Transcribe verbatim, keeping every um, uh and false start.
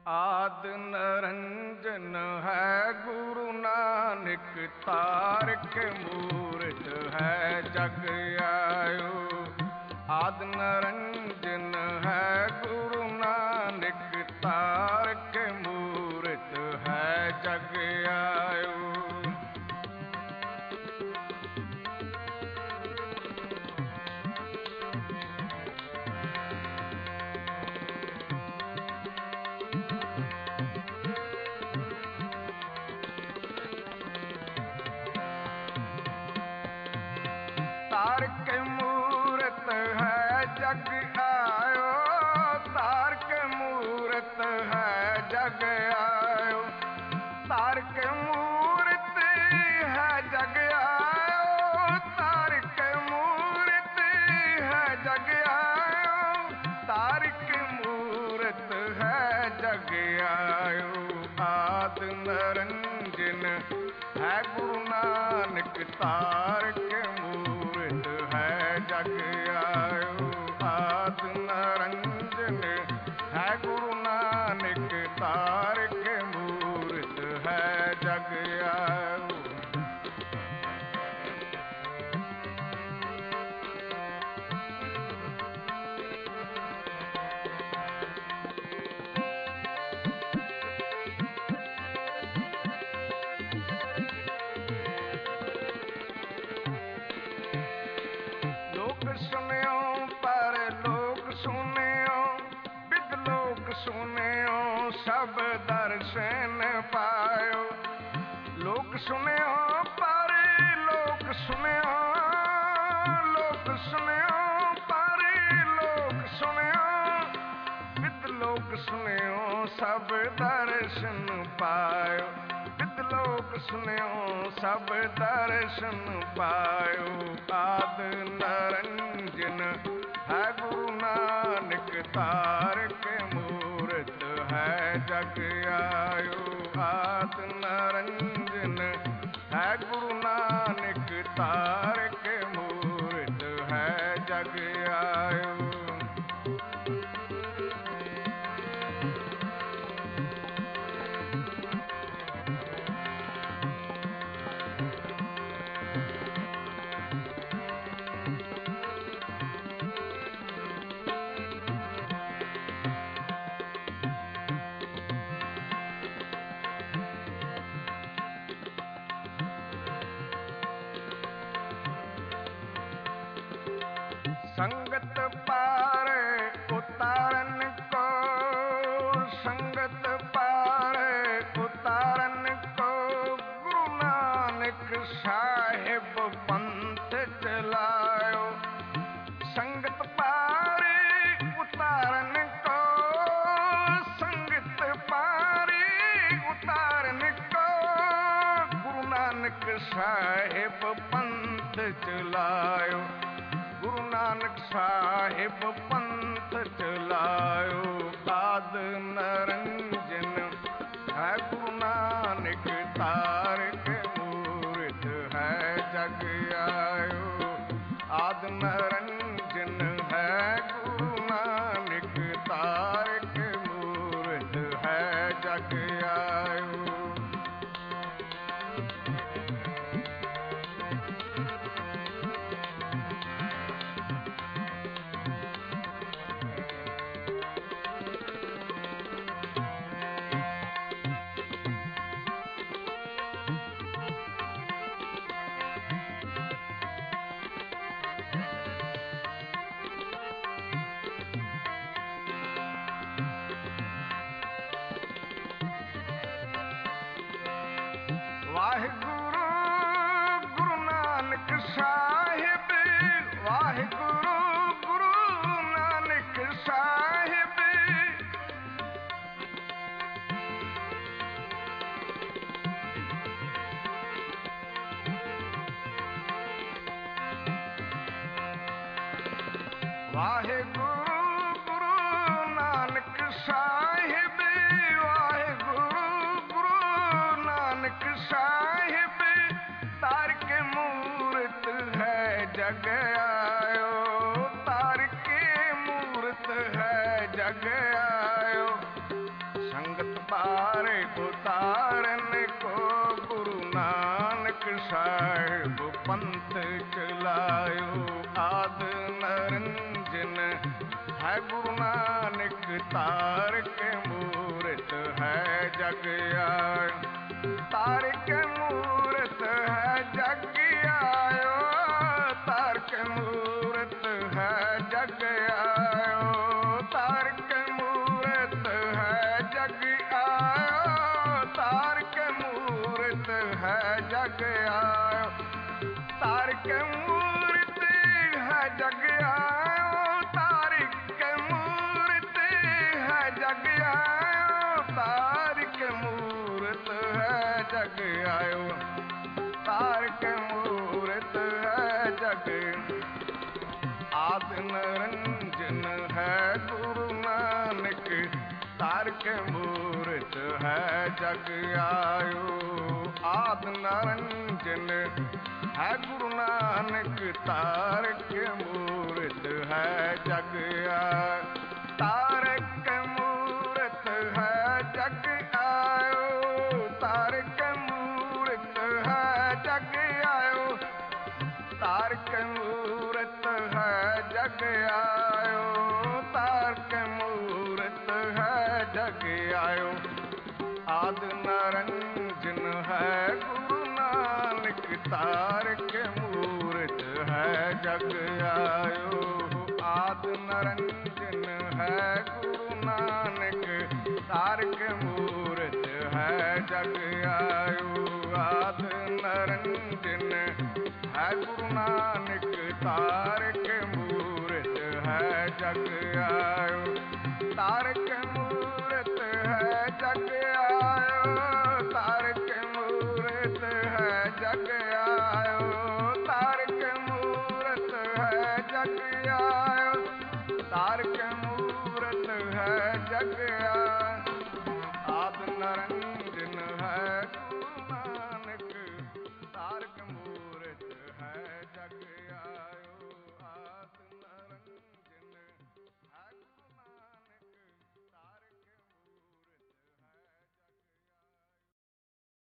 ਆਦ ਨਰੰਜਨ ਹੈ ਗੁਰੂ ਨਾਨਕ, ਤਾਰਕ ਮੂਰਤ ਹੈ ਜਗ ਆਇਓ। ਆਦ ਨਰੰਜਨ ਹੈ ਗੁਰੂ ਨਾਨਕ, ਤਾਰਕ ਮੂਰਤ ਹੈ ਜਗ ਆਇਓ। ਤਾਰਕ ਮੂਰਤ ਹੈ ਜਗ ਆਇਓ, ਤਾਰਕ ਮੂਰਤ ਹੈ ਜਗ ਆਇਓ। ਤਾਰਕ ਮੂਰਤ ਹੈ ਜਗ ਆਇਓ, ਤਾਰਕ ਮੂਰਤ ਹੈ ਜਗ ਆਇਓ। ਤਾਰਕ ਮੂਰਤ ਹੈ ਜਗ ਆਇਓ। ਆਦ ਨਰੰਜਨ ਹੈ ਗੁਰੂ ਨਾਨਕ, ਤਾਰਕ ਮੂਰਤ ਹੈ ਜਗ ਆਇਓ। ਆਦ ਨਰੰਜਨ ਹੈ ਗੁਰੂ ਨਾਨਕ, ਤਾਰਕ ਮੂਰਤ ਹੈ ਜਗ ਆਇਓ। ਸੁਣਿਓ ਪਰ ਲੋਕ ਸੁਣਿਓ, ਬਿਦ ਲੋਕ ਸੁਣਿਓ ਸਭ ਦਰਸ਼ਨ ਪਾਇਓ। ਲੋਕ ਸੁਣਿਓ ਪਰ ਲੋਕ ਸੁਣਿਓ, ਲੋਕ ਸੁਣਿਓ ਪਰ ਲੋਕ ਸੁਣਿਓ, ਬਿਦ ਲੋਕ ਸੁਣਿਓ ਸਭ ਦਰਸ਼ਨ ਪਾਇਓ। ਬਿਦ ਲੋਕ ਸੁਣਿਓ ਸਭ ਦਰਸ਼ਨ ਪਾਇਓ। ਆਦ ਨਰੰਜਨ ਹੈ ਗੁਰੂ ਨਾਨਕ, ਤਾਰਕ ਮੂਰਤ ਹੈ ਜਗ ਆਇਓ। ਆਦ ਨਰੰਜਨ ਹੈ ਗੁਰੂ ਨਾਨਕ, ਤਾਰਕ ਮੂਰਤ ਹੈ ਜਗ ਆਇਓ। ਸੰਗਤ ਪਾਰ ਉਤਾਰਨ ਕੋ, ਸੰਗਤ ਪਾਰ ਉਤਾਰਨ ਕੋ, ਗੁਰੂ ਨਾਨਕ ਸਾਹਿਬ ਪੰਥ ਚਲਾਇਓ। ਸੰਗਤ ਪਾਰ ਉਤਾਰਨ ਕੋ, ਸੰਗਤ ਪਾਰ ਉਤਾਰਨ ਕੋ, ਗੁਰੂ ਨਾਨਕ ਸਾਹਿਬ ਪੰਥ ਚਲਾਇਓ। ਗੁਰੂ ਨਾਨਕ ਸਾਹਿਬ ਪੰਥ ਚਲਾਇਓ। ਆਦ ਨਰੰਜਨ ਹੈ ਗੁਰੂ ਨਾਨਕ, ਤਾਰਕ ਮੂਰਤ ਹੈ ਜਗ ਆਇਓ। ਆਦ ਨਰੰਜਨ ਹੈ ਗੁਰੂ ਨਾਨਕ, ਤਾਰਕ ਮੂਰਤ ਹੈ ਜਗ ਆਇਓ। ਵਾਹਿਗੁਰੂ ਗੁਰੂ ਨਾਨਕ ਸਾਹਿਬ, ਵਾਹਿਗੁਰੂ ਗੁਰੂ ਨਾਨਕ ਸਾਹਿਬ। ਵਾਹਿਗੁਰੂ ਗੁਰੂ ਨਾਨਕ ਸਾਹਿਬ, ਵਾਹਿਗੁਰੂ ਗੁਰੂ ਨਾਨਕ ਸਾਹਿਬ। ਤਾਰਕ ਮੂਰਤ ਹੈ ਜਗ ਆਇਓ, ਤਾਰਕ ਮੂਰਤ ਹੈ ਜਗ ਆਇਓ। ਸੰਗ तारे उतारन को गुरु नानक साहिब पंथ चलायो आद नरंजन है गुरु नानक तार के मूरत है जग आयो तार के मूरत है जग आयो तार के मूरत है जग आयो तार के मूरत है जग आयो तार के मूरत है जग आयो तार के मूरत है जग आयो तार के मूरत है जग आयो तार के मूरत है जग आयो तार के मूरत है जग आद नरंजन है गुरु नानक तार के मूरत है जग आयो आद नरंजन है गुरु नानक तार के मूरत है जग आयो तार के मूरत है जग आयो तार के मूरत है जग आयो तार के मूरत है जग आयो तार के मूरत है जग आयो आद नरंजन है गुरु नानक तार के मूरत है जग आयो आद नरंजन है गुरु नानक तार के